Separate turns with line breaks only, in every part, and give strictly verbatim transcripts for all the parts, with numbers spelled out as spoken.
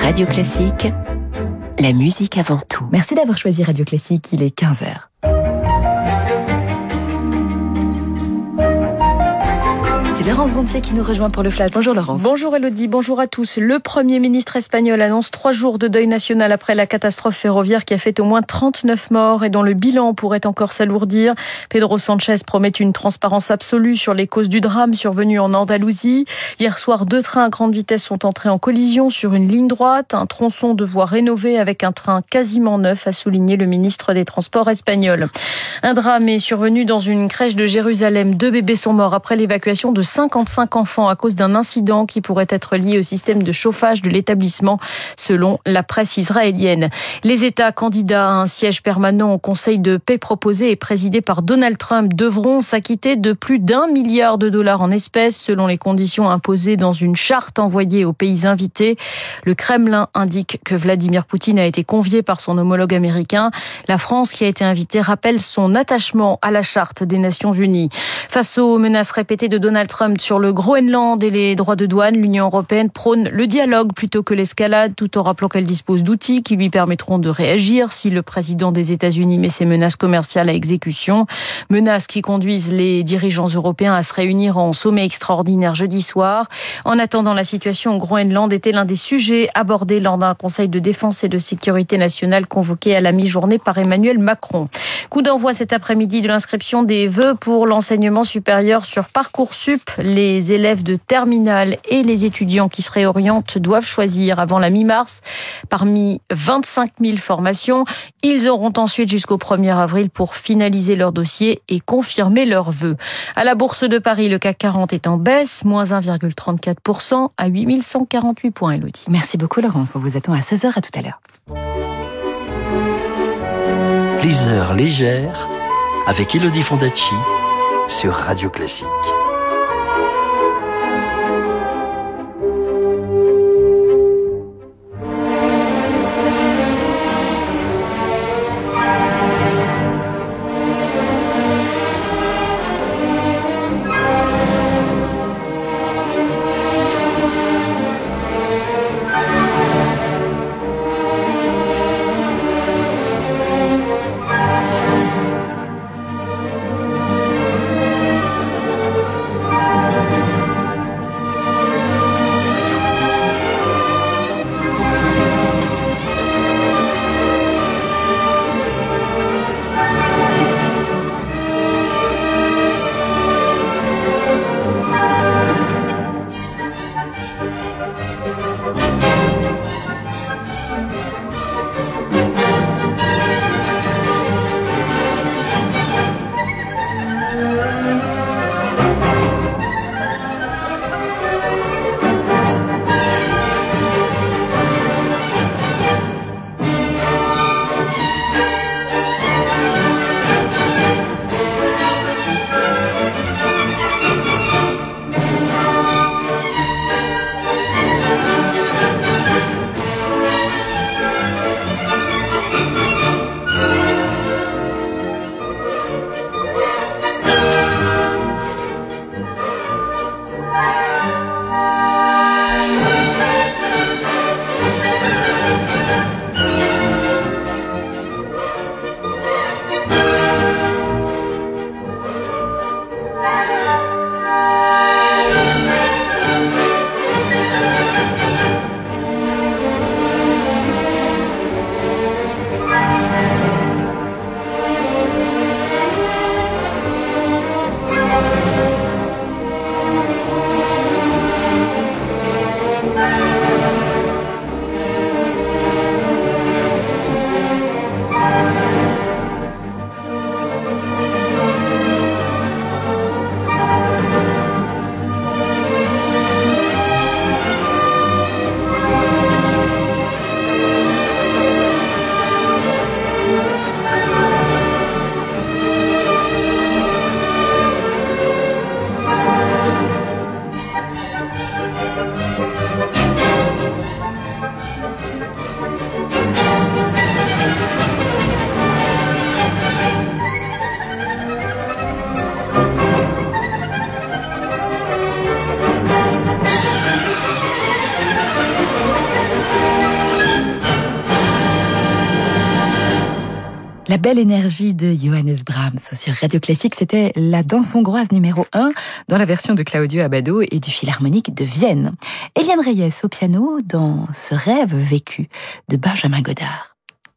Radio Classique, la musique avant tout.
Merci d'avoir choisi Radio Classique, il est quinze heures. Laurence Gontier qui nous rejoint pour le Flash. Bonjour Laurence.
Bonjour Elodie, bonjour à tous. Le Premier ministre espagnol annonce trois jours de deuil national après la catastrophe ferroviaire qui a fait au moins trente-neuf morts et dont le bilan pourrait encore s'alourdir. Pedro Sanchez promet une transparence absolue sur les causes du drame survenu en Andalousie. Hier soir, deux trains à grande vitesse sont entrés en collision sur une ligne droite. Un tronçon de voie rénové avec un train quasiment neuf, a souligné le ministre des Transports espagnol. Un drame est survenu dans une crèche de Jérusalem. Deux bébés sont morts après l'évacuation de cinquante-cinq enfants à cause d'un incident qui pourrait être lié au système de chauffage de l'établissement, selon la presse israélienne. Les États candidats à un siège permanent au Conseil de paix proposé et présidé par Donald Trump devront s'acquitter de plus d'un milliard de dollars en espèces, selon les conditions imposées dans une charte envoyée aux pays invités. Le Kremlin indique que Vladimir Poutine a été convié par son homologue américain. La France, qui a été invitée, rappelle son attachement à la charte des Nations Unies. Face aux menaces répétées de Donald Trump sur le Groenland et les droits de douane, l'Union européenne prône le dialogue plutôt que l'escalade, tout en rappelant qu'elle dispose d'outils qui lui permettront de réagir si le président des États-Unis met ses menaces commerciales à exécution. Menaces qui conduisent les dirigeants européens à se réunir en sommet extraordinaire jeudi soir. En attendant, la situation au Groenland était l'un des sujets abordés lors d'un conseil de défense et de sécurité nationale convoqué à la mi-journée par Emmanuel Macron. Coup d'envoi cet après-midi de l'inscription des vœux pour l'enseignement supérieur sur Parcoursup. Les élèves de terminale et les étudiants qui se réorientent doivent choisir avant la mi-mars parmi vingt-cinq mille formations. Ils auront ensuite jusqu'au premier avril pour finaliser leur dossier et confirmer leurs vœux. À la Bourse de Paris, le C A C quarante est en baisse, moins un virgule trente-quatre pour cent à huit mille cent quarante-huit points, Elodie.
Merci beaucoup Laurence, on vous attend à seize heures, à tout à l'heure.
Les heures légères avec Elodie Fondacci sur Radio Classique.
La belle énergie de Johannes Brahms sur Radio Classique, c'était la danse hongroise numéro un dans la version de Claudio Abbado et du Philharmonique de Vienne. Eliane Reyes au piano dans Ce rêve vécu de Benjamin Godard.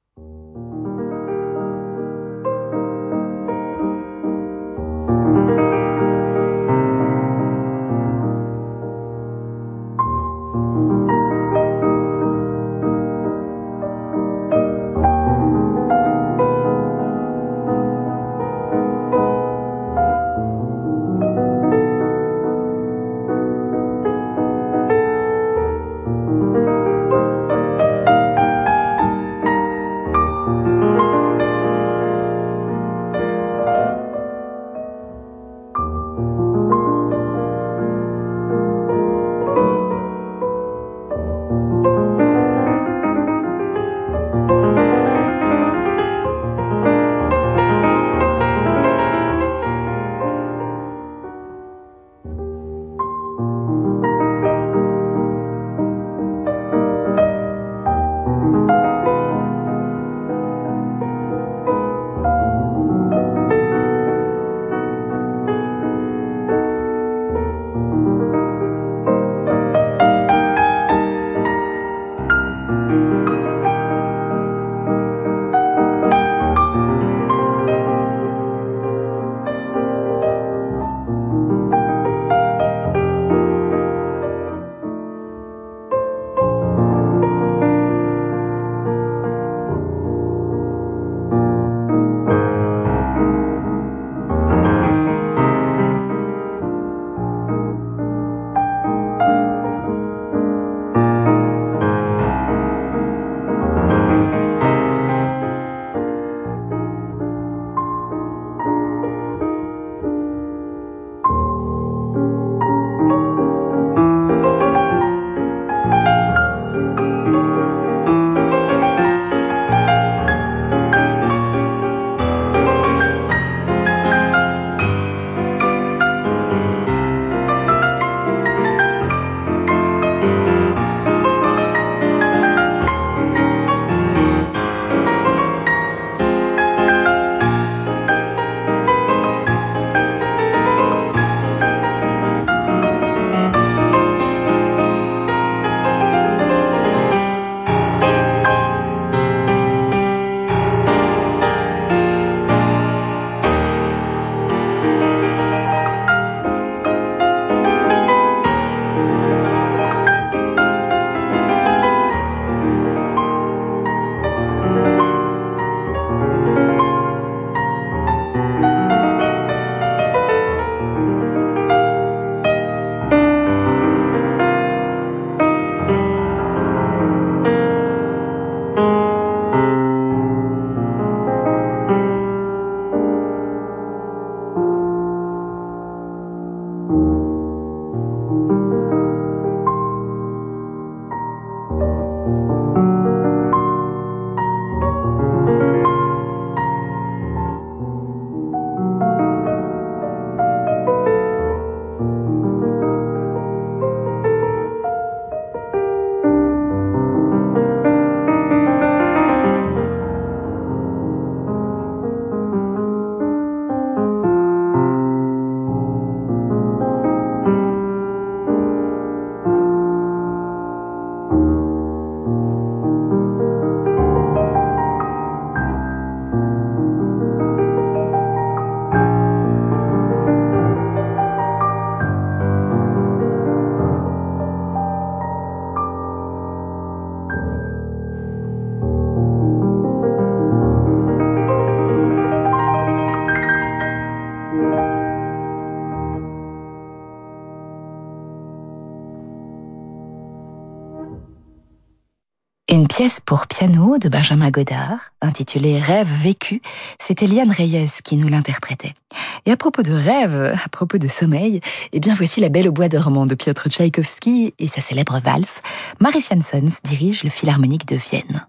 Une pièce pour piano de Benjamin Godard, intitulée Rêve vécu, c'est Eliane Reyes qui nous l'interprétait. Et à propos de rêve, à propos de sommeil, eh bien voici La Belle au bois dormant de Piotr Tchaïkovski et sa célèbre valse. Maris Janssens dirige le Philharmonique de Vienne.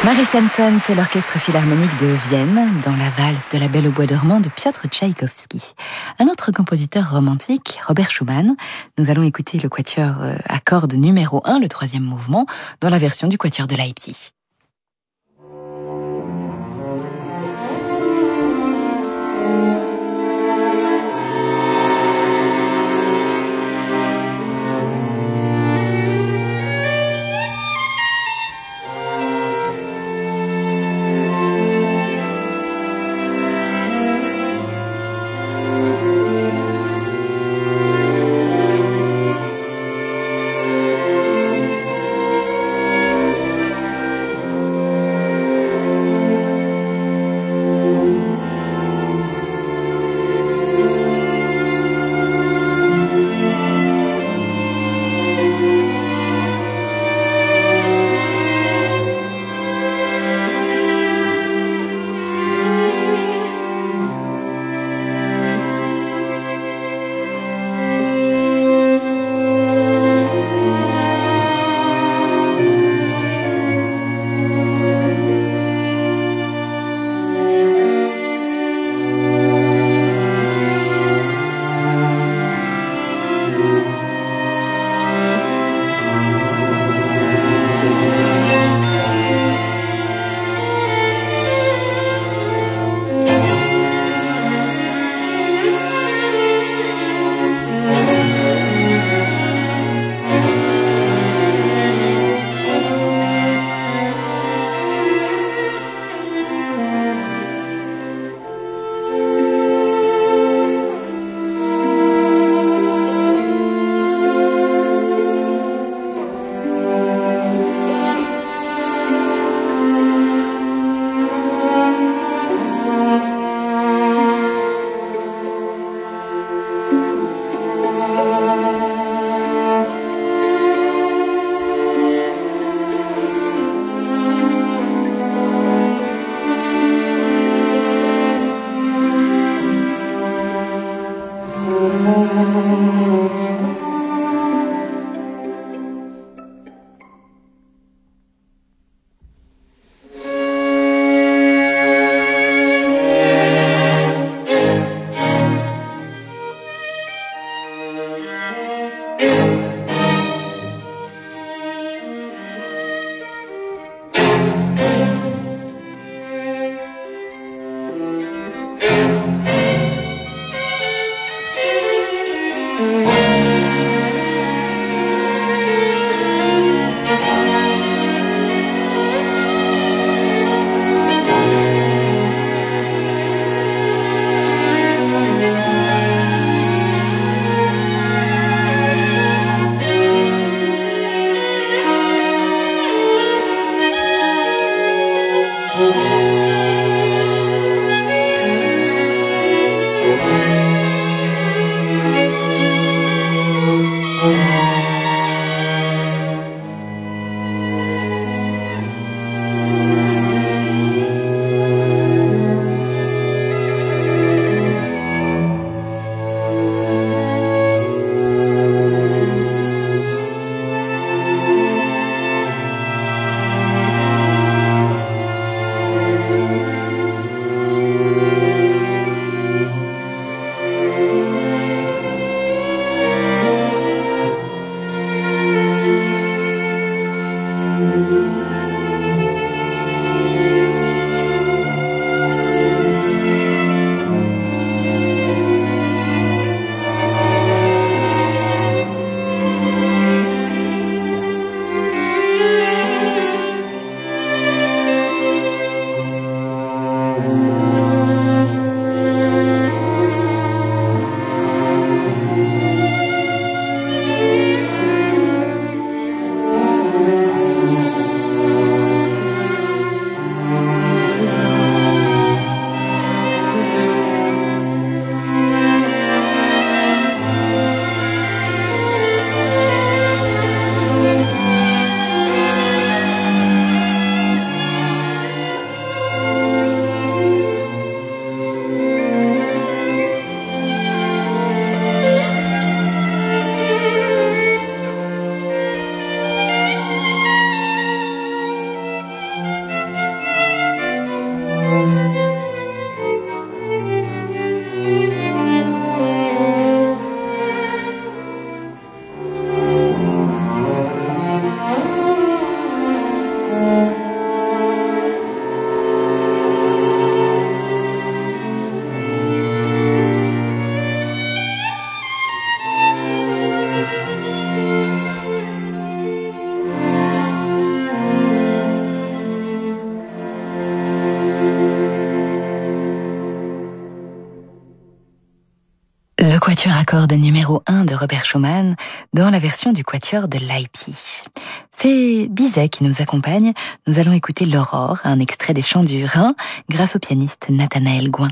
Marie Janson, c'est l'orchestre philharmonique de Vienne, dans la valse de la Belle au bois dormant de Piotr Tchaïkovski. Un autre compositeur romantique, Robert Schumann. Nous allons écouter le quatuor à cordes numéro un, le troisième mouvement, dans la version du quatuor de Leipzig. Ouverture à cordes numéro un de Robert Schumann dans la version du quatuor de Leipzig. C'est Bizet qui nous accompagne. Nous allons écouter l'Aurore, un extrait des Chants du Rhin, grâce au pianiste Nathanaël Gouin.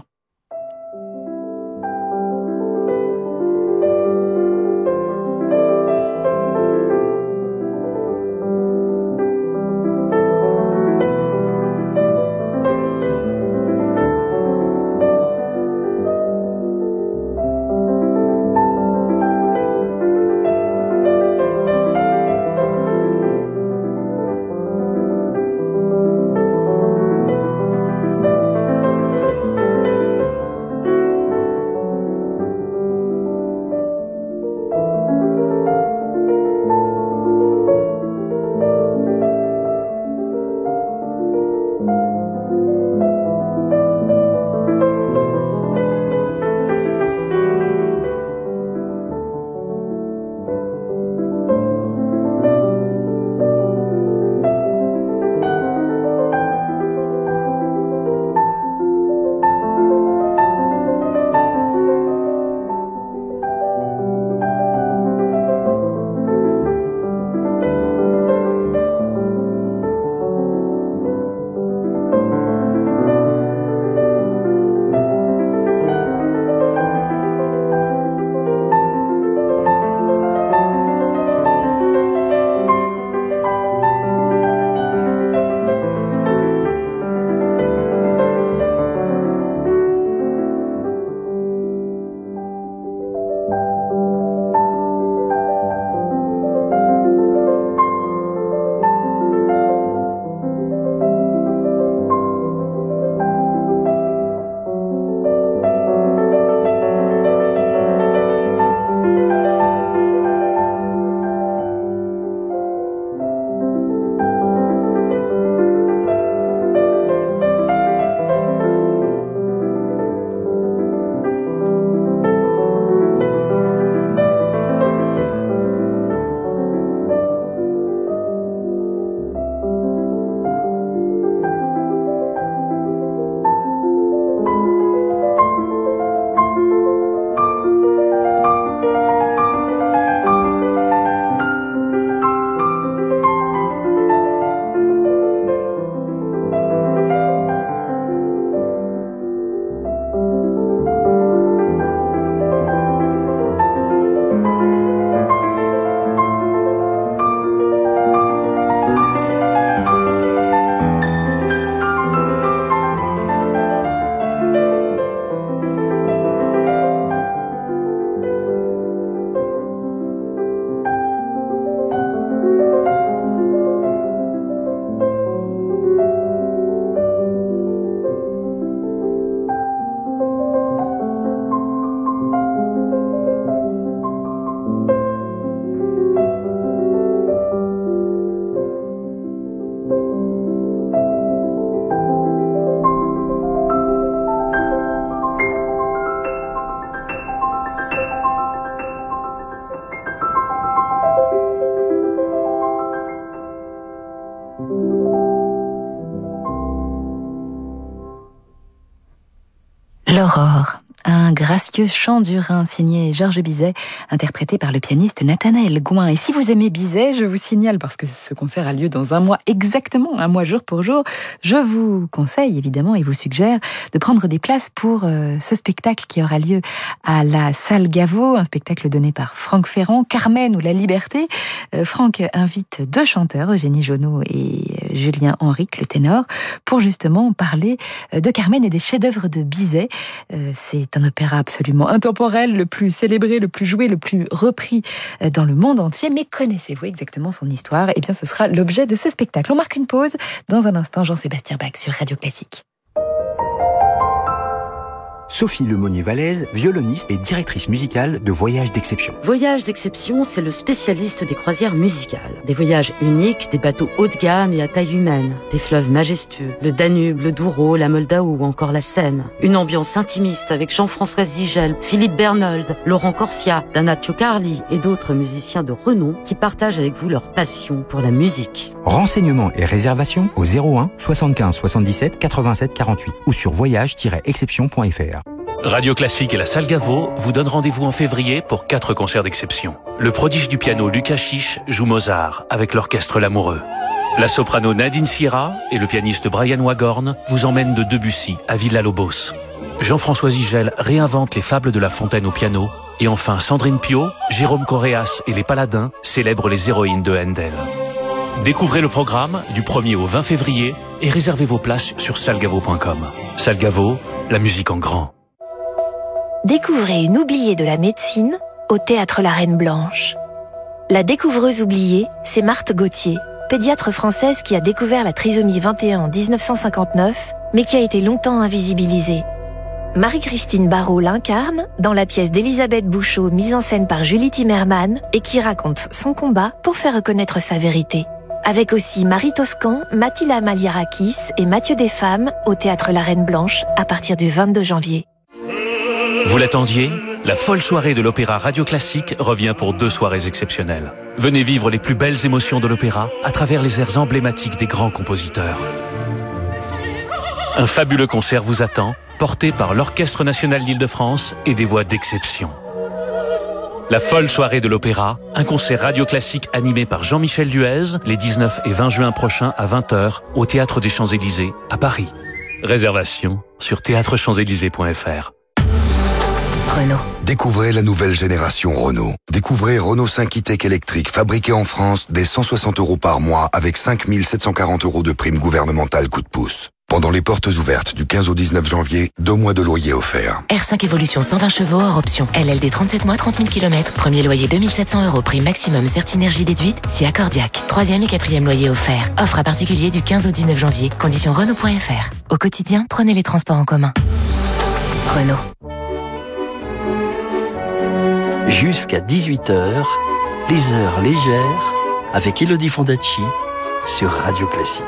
L'Aurore, un gracieux chant du Rhin signé Georges Bizet, interprété par le pianiste Nathanaël Gouin. Et si vous aimez Bizet, je vous signale, parce que ce concert a lieu dans un mois exactement, un mois jour pour jour, je vous conseille évidemment et vous suggère de prendre des places pour euh, ce spectacle qui aura lieu à la Salle Gaveau, un spectacle donné par Franck Ferrand, Carmen ou La Liberté. Euh, Franck invite deux chanteurs, Eugénie Jonot et Julien Henrique, le ténor, pour justement parler de Carmen et des chefs-d'œuvre de Bizet. Euh, c'est un opéra absolument intemporel, le plus célébré, le plus joué, le plus repris dans le monde entier. Mais connaissez-vous exactement son histoire ? Eh bien, ce sera l'objet de ce spectacle. On marque une pause. Dans un instant, Jean-Sébastien Bach sur Radio Classique.
Sophie Lemonnier-Vallès, violoniste et directrice musicale de Voyages d'Exception.
Voyages d'Exception, c'est le spécialiste des croisières musicales. Des voyages uniques, des bateaux haut de gamme et à taille humaine, des fleuves majestueux, le Danube, le Douro, la Moldau ou encore la Seine. Une ambiance intimiste avec Jean-François Zigel, Philippe Bernold, Laurent Corsia, Dana Ciocarli et d'autres musiciens de renom qui partagent avec vous leur passion pour la musique.
Renseignements et réservations au zéro un soixante-quinze soixante-dix-sept quatre-vingt-sept quarante-huit ou sur voyage tiret exception point f r.
Radio Classique et la Salle Gaveau vous donnent rendez-vous en février pour quatre concerts d'exception. Le prodige du piano Lucas Chiche joue Mozart avec l'orchestre L'Amoureux. La soprano Nadine Sierra et le pianiste Brian Wagorn vous emmènent de Debussy à Villa-Lobos. Jean-François Zigel réinvente les fables de La Fontaine au piano. Et enfin, Sandrine Piau, Jérôme Correas et les Paladins célèbrent les héroïnes de Handel. Découvrez le programme du premier au vingt février et réservez vos places sur salgavo point com. Salgavo, la musique en grand.
Découvrez une oubliée de la médecine au Théâtre La Reine Blanche. La découvreuse oubliée, c'est Marthe Gauthier, pédiatre française qui a découvert la trisomie vingt et un en dix-neuf cent cinquante-neuf, mais qui a été longtemps invisibilisée. Marie-Christine Barrault l'incarne dans la pièce d'Elisabeth Bouchot mise en scène par Julie Timmerman et qui raconte son combat pour faire reconnaître sa vérité. Avec aussi Marie Toscan, Mathilda Maliarakis et Mathieu Desfemmes au Théâtre La Reine Blanche à partir du vingt-deux janvier.
Vous l'attendiez ? La folle soirée de l'Opéra Radio Classique revient pour deux soirées exceptionnelles. Venez vivre les plus belles émotions de l'opéra à travers les airs emblématiques des grands compositeurs. Un fabuleux concert vous attend, porté par l'Orchestre National d'Île-de-France et des voix d'exception. La folle soirée de l'opéra, un concert radio classique animé par Jean-Michel Duez, les dix-neuf et vingt juin prochains à vingt heures au Théâtre des Champs-Élysées à Paris. Réservation sur théâtre champs élysées point f r.
Renault. Découvrez la nouvelle génération Renault. Découvrez Renault cinq e-Tech électrique fabriqué en France dès cent soixante euros par mois avec cinq mille sept cent quarante euros de prime gouvernementale coup de pouce. Pendant les portes ouvertes du quinze au dix-neuf janvier, deux mois de loyer offerts.
R cinq Evolution cent vingt chevaux hors option. L L D trente-sept mois, trente mille kilomètres. Premier loyer deux mille sept cents euros. Prime maximum Certinergie déduite si accordiaque. Troisième et quatrième loyer offert. Offre à particulier du quinze au dix-neuf janvier. Conditions Renault point f r. Au quotidien, prenez les transports en commun. Renault.
Jusqu'à dix-huit heures, les heures légères avec Elodie Fondacci sur Radio Classique.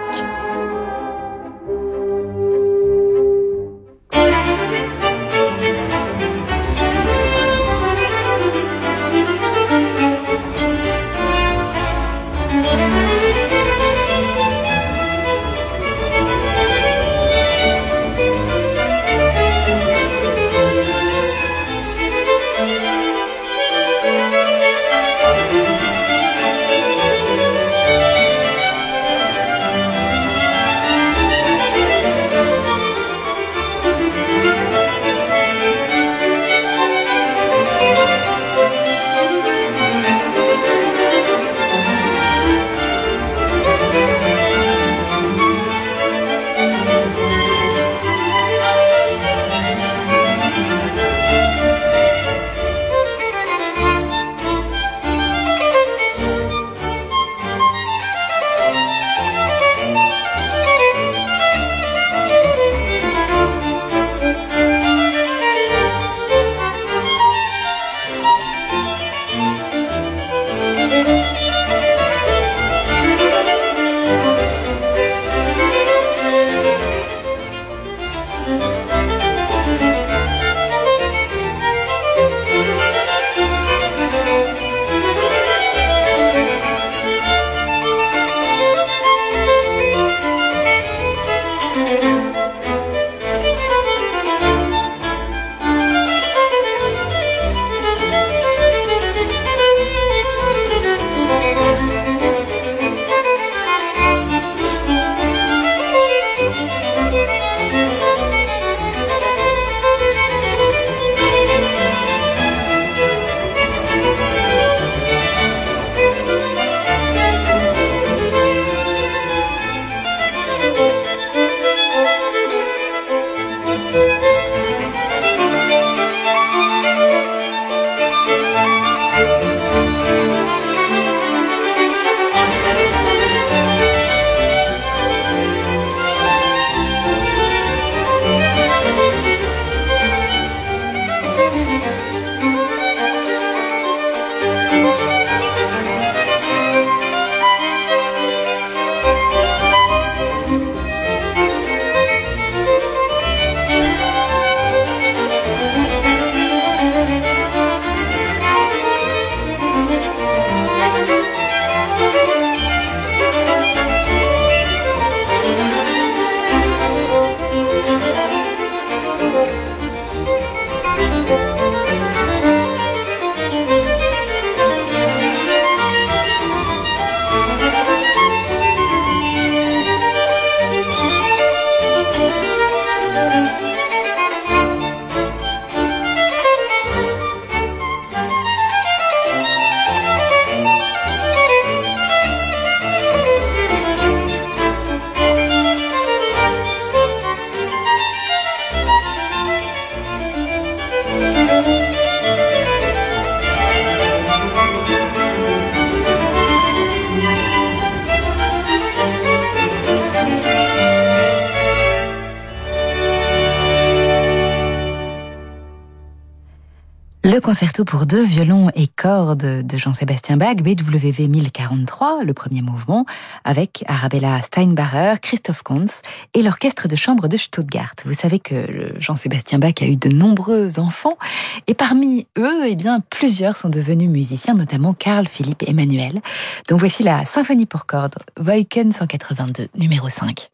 concerto pour deux violons et cordes de Jean-Sébastien Bach, B W V mille quarante-trois, le premier mouvement, avec Arabella Steinbacher, Christoph Kunz et l'orchestre de chambre de Stuttgart. Vous savez que Jean-Sébastien Bach a eu de nombreux enfants, et parmi eux, eh bien, plusieurs sont devenus musiciens, notamment Carl Philipp Emanuel. Donc voici la symphonie pour cordes, Weuken cent quatre-vingt-deux, numéro cinq.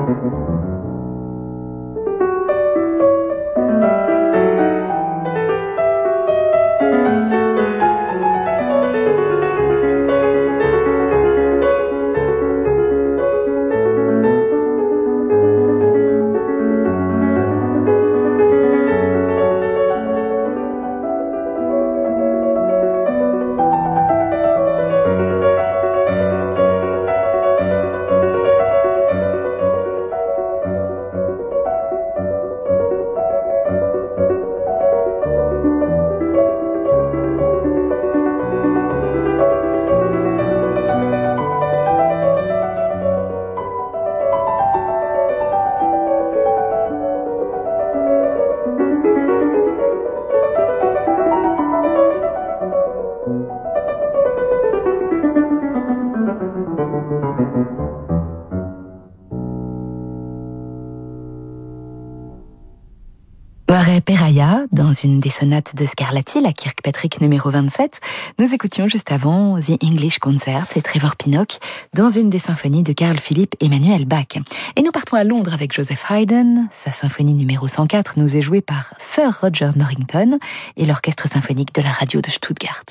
Peraya, dans une des sonates de Scarlatti, la Kirkpatrick numéro vingt-sept. Nous écoutions juste avant The English Concert et Trevor Pinnock dans une des symphonies de Carl Philipp Emanuel Bach. Et nous partons à Londres avec Joseph Haydn. Sa symphonie numéro cent quatre nous est jouée par Sir Roger Norrington et l'orchestre symphonique de la radio de Stuttgart.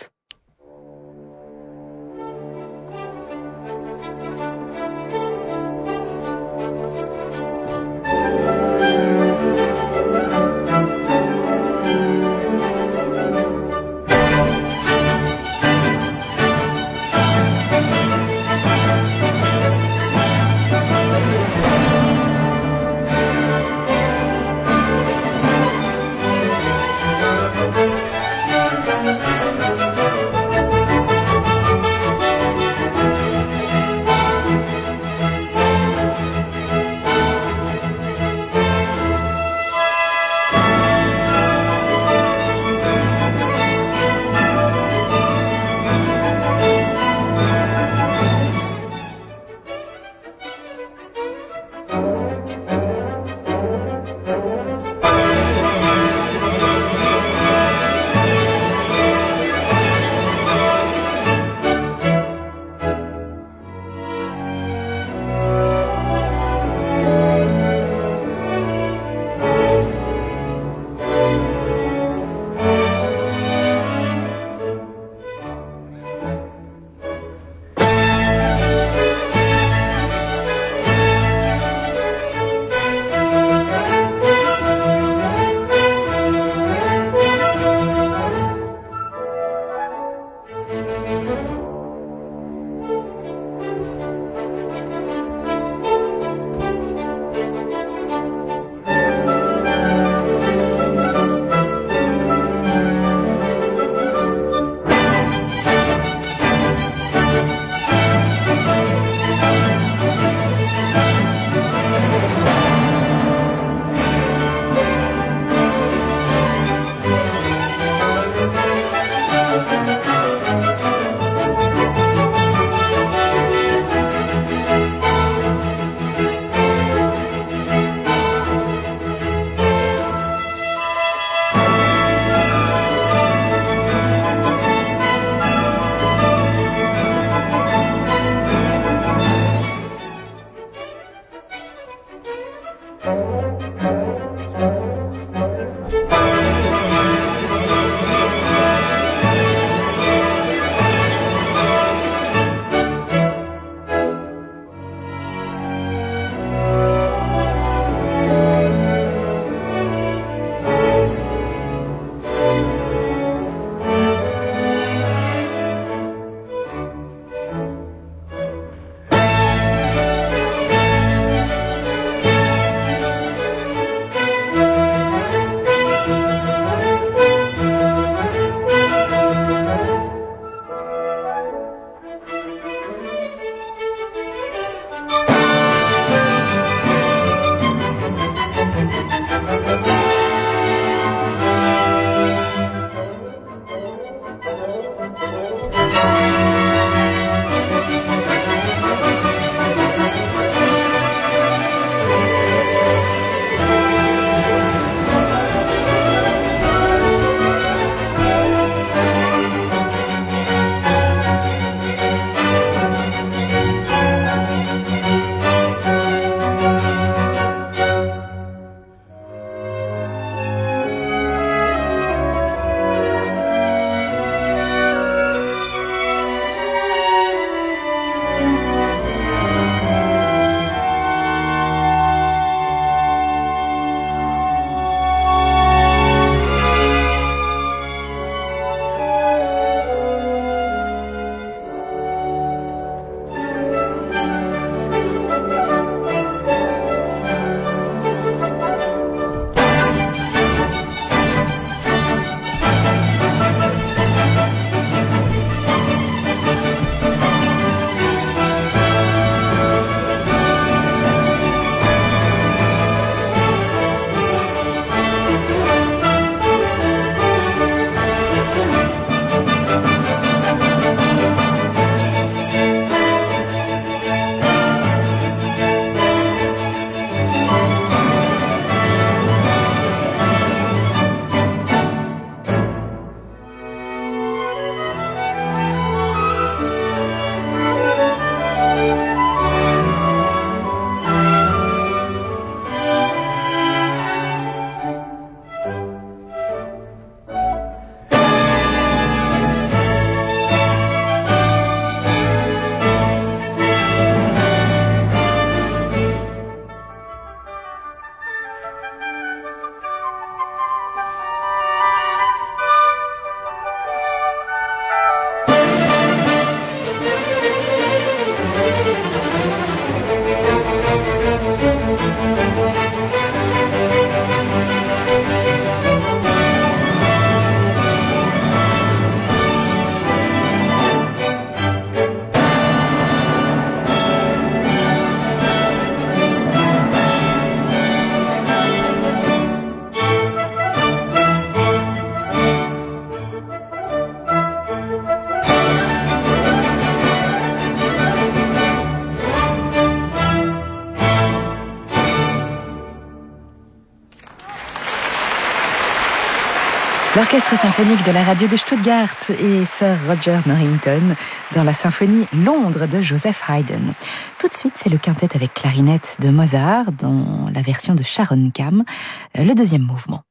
L'orchestre symphonique de la radio de Stuttgart et Sir Roger Norrington dans la symphonie Londres de Joseph Haydn. Tout de suite, c'est le quintet avec clarinette de Mozart dans la version de Sharon Kam, le deuxième mouvement.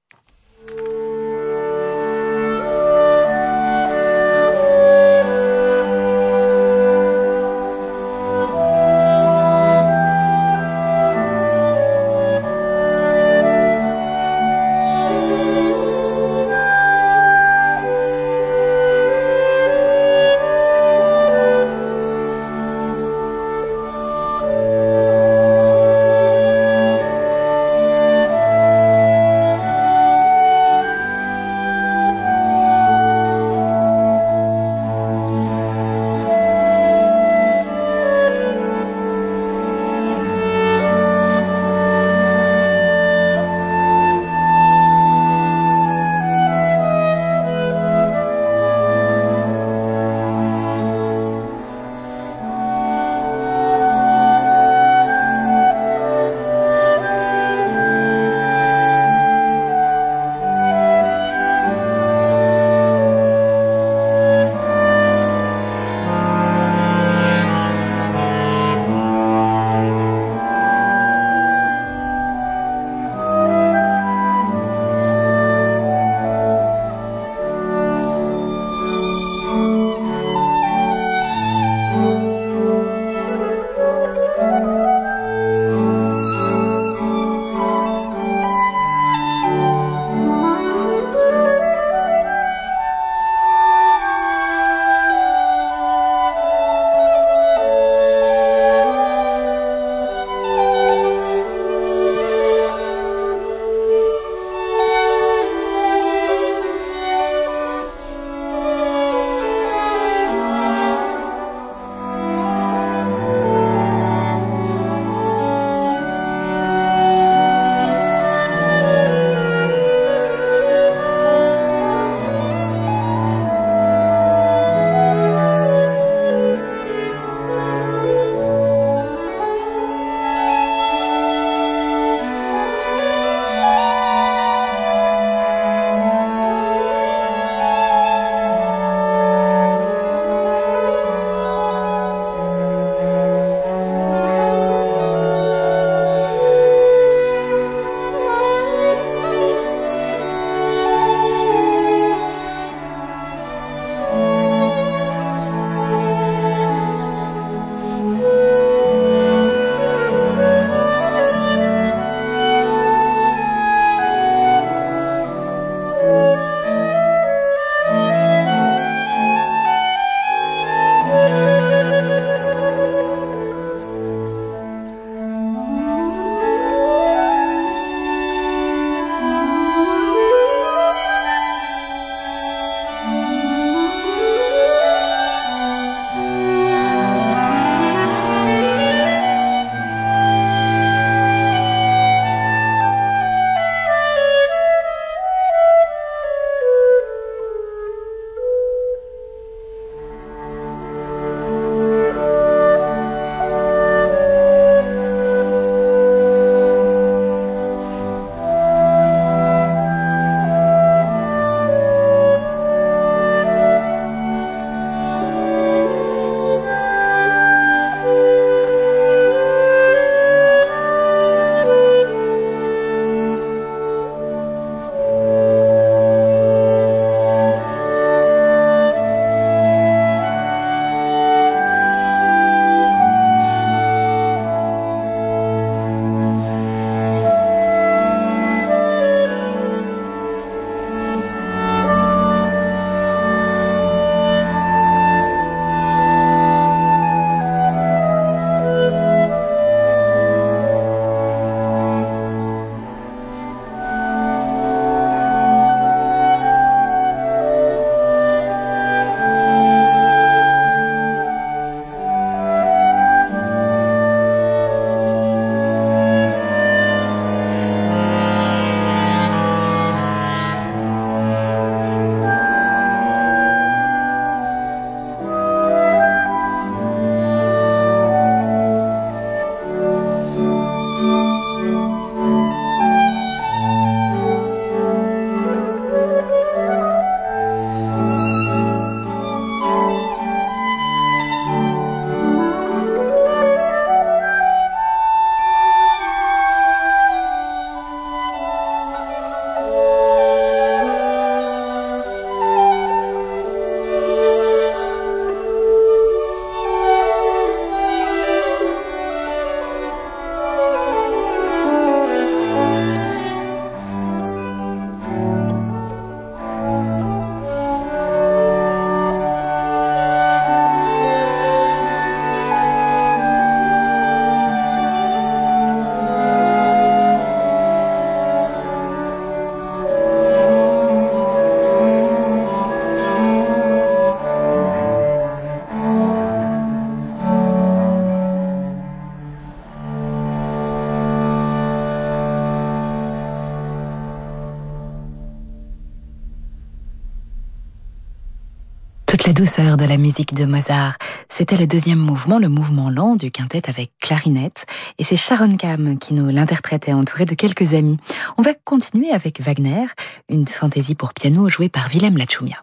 toute la douceur de la musique de Mozart. C'était le deuxième mouvement, le mouvement lent du quintet avec clarinette. Et c'est Sharon Kam qui nous l'interprétait, entourée de quelques amis. On va continuer avec Wagner, une fantaisie pour piano jouée par Willem Lachumia.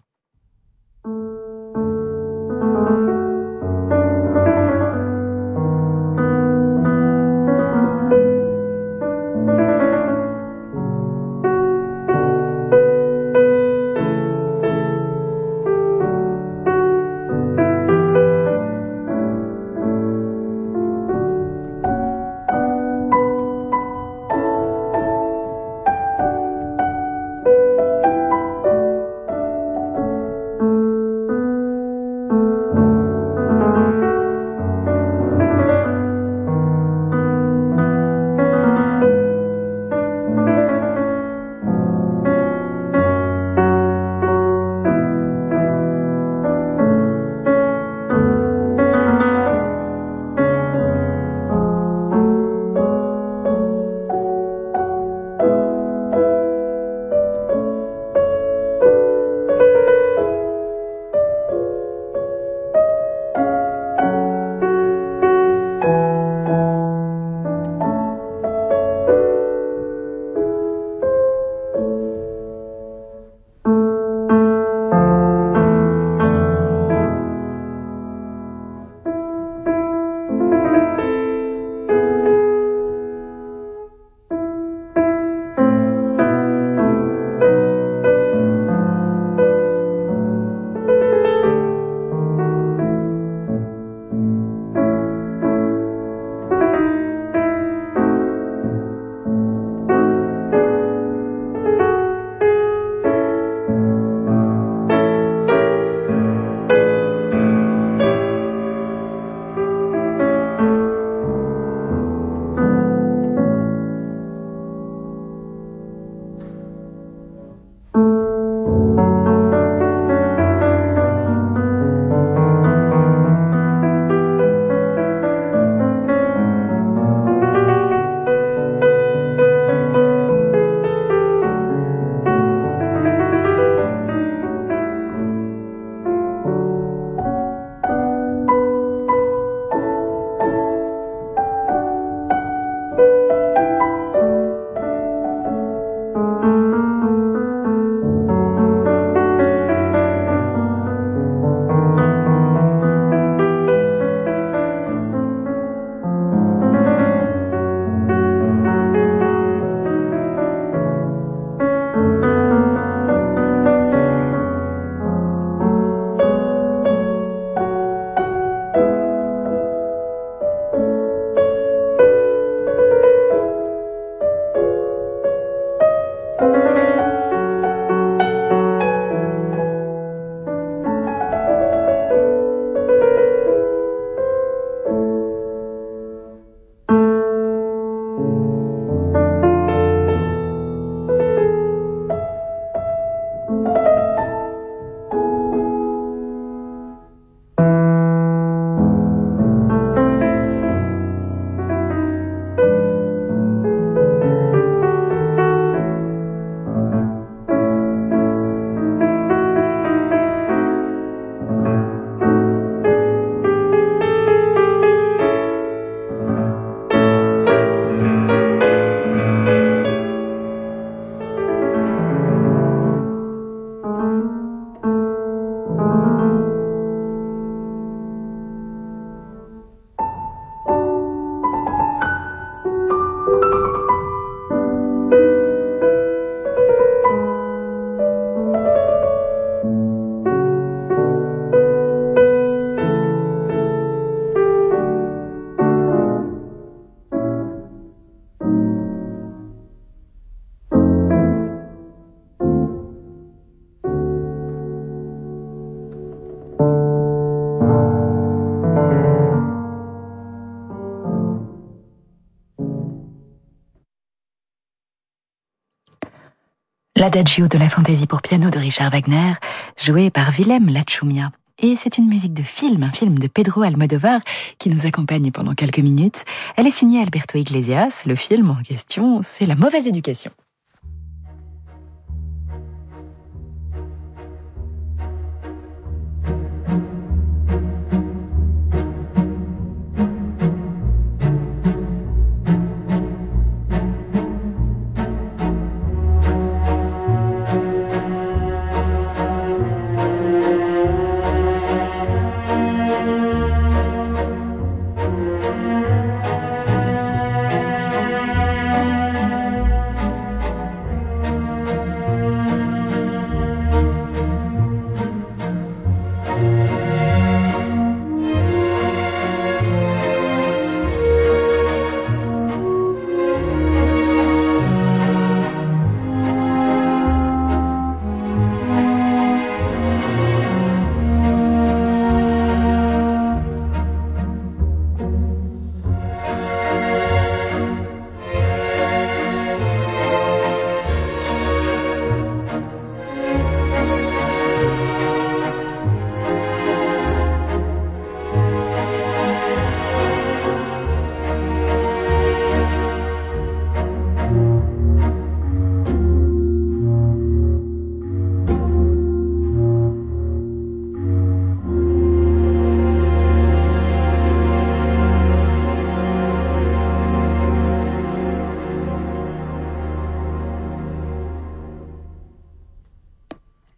L'Adagio de la fantaisie pour piano de Richard Wagner, joué par Willem Lachumia. Et c'est une musique de film, un film de Pedro Almodóvar qui nous accompagne pendant quelques minutes. Elle est signée Alberto Iglesias. Le film en question, c'est La mauvaise éducation.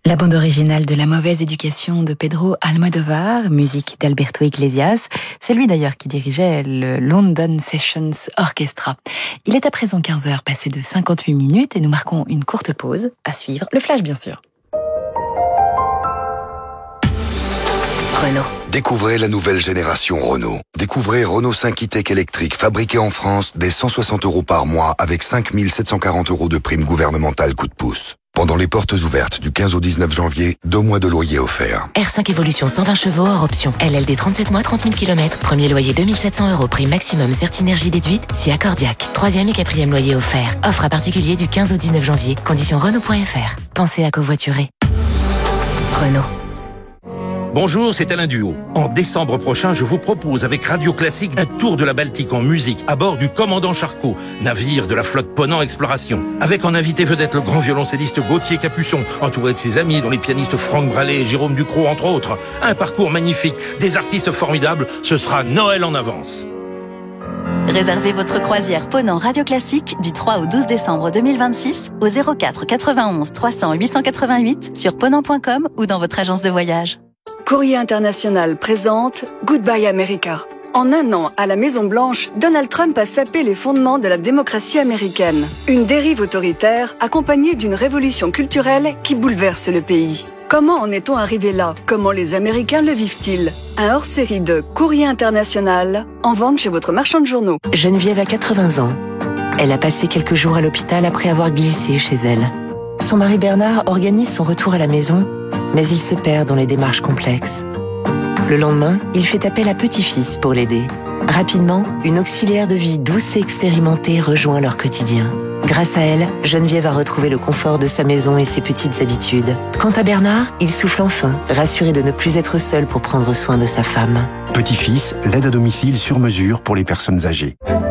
La bande originale de La mauvaise éducation de Pedro Almodóvar, musique d'Alberto Iglesias. C'est lui d'ailleurs qui dirigeait le London Sessions Orchestra. Il est à présent quinze heures passées de cinquante-huit minutes et nous marquons une courte pause. À suivre, le flash bien sûr.
Renault.
Découvrez la nouvelle génération Renault. Découvrez Renault cinq e-Tech électrique fabriqué en France dès cent soixante euros par mois avec cinq mille sept cent quarante euros de prime gouvernementale coup de pouce. Pendant les portes ouvertes du quinze au dix-neuf janvier, deux mois de loyer offerts.
R cinq Evolution cent vingt chevaux hors option. L L D trente-sept mois, trente mille kilomètres. Premier loyer deux mille sept cents euros. Prime maximum Certinergie déduite si accordiaque. Troisième et quatrième loyer offert. Offre à particulier du quinze au dix-neuf janvier. Conditions Renault point F R. Pensez à covoiturer. Renault.
Bonjour, c'est Alain Duhaut. En décembre prochain, je vous propose avec Radio Classique un tour de la Baltique en musique à bord du Commandant Charcot, navire de la flotte Ponant Exploration. Avec en invité vedette le grand violoncelliste Gauthier Capuçon, entouré de ses amis dont les pianistes Franck Brallet et Jérôme Ducrot entre autres. Un parcours magnifique, des artistes formidables, ce sera Noël en avance.
Réservez votre croisière Ponant Radio Classique du trois au douze décembre deux mille vingt-six au zéro quatre quatre-vingt-onze trois cents huit cent quatre-vingt-huit sur ponant point com ou dans votre agence de voyage.
Courrier International présente Goodbye America. En un an, à la Maison-Blanche, Donald Trump a sapé les fondements de la démocratie américaine. Une dérive autoritaire accompagnée d'une révolution culturelle qui bouleverse le pays. Comment en est-on arrivé là? Comment les Américains le vivent-ils? Un hors-série de Courrier International, en vente chez votre marchand de journaux.
Geneviève a quatre-vingts ans. Elle a passé quelques jours à l'hôpital après avoir glissé chez elle. Son mari Bernard organise son retour à la maison, mais il se perd dans les démarches complexes. Le lendemain, il fait appel à petit-fils pour l'aider. Rapidement, une auxiliaire de vie douce et expérimentée rejoint leur quotidien. Grâce à elle, Geneviève a retrouvé le confort de sa maison et ses petites habitudes. Quant à Bernard, il souffle enfin, rassuré de ne plus être seul pour prendre soin de sa femme.
Petit-fils, l'aide à domicile sur mesure pour les personnes âgées.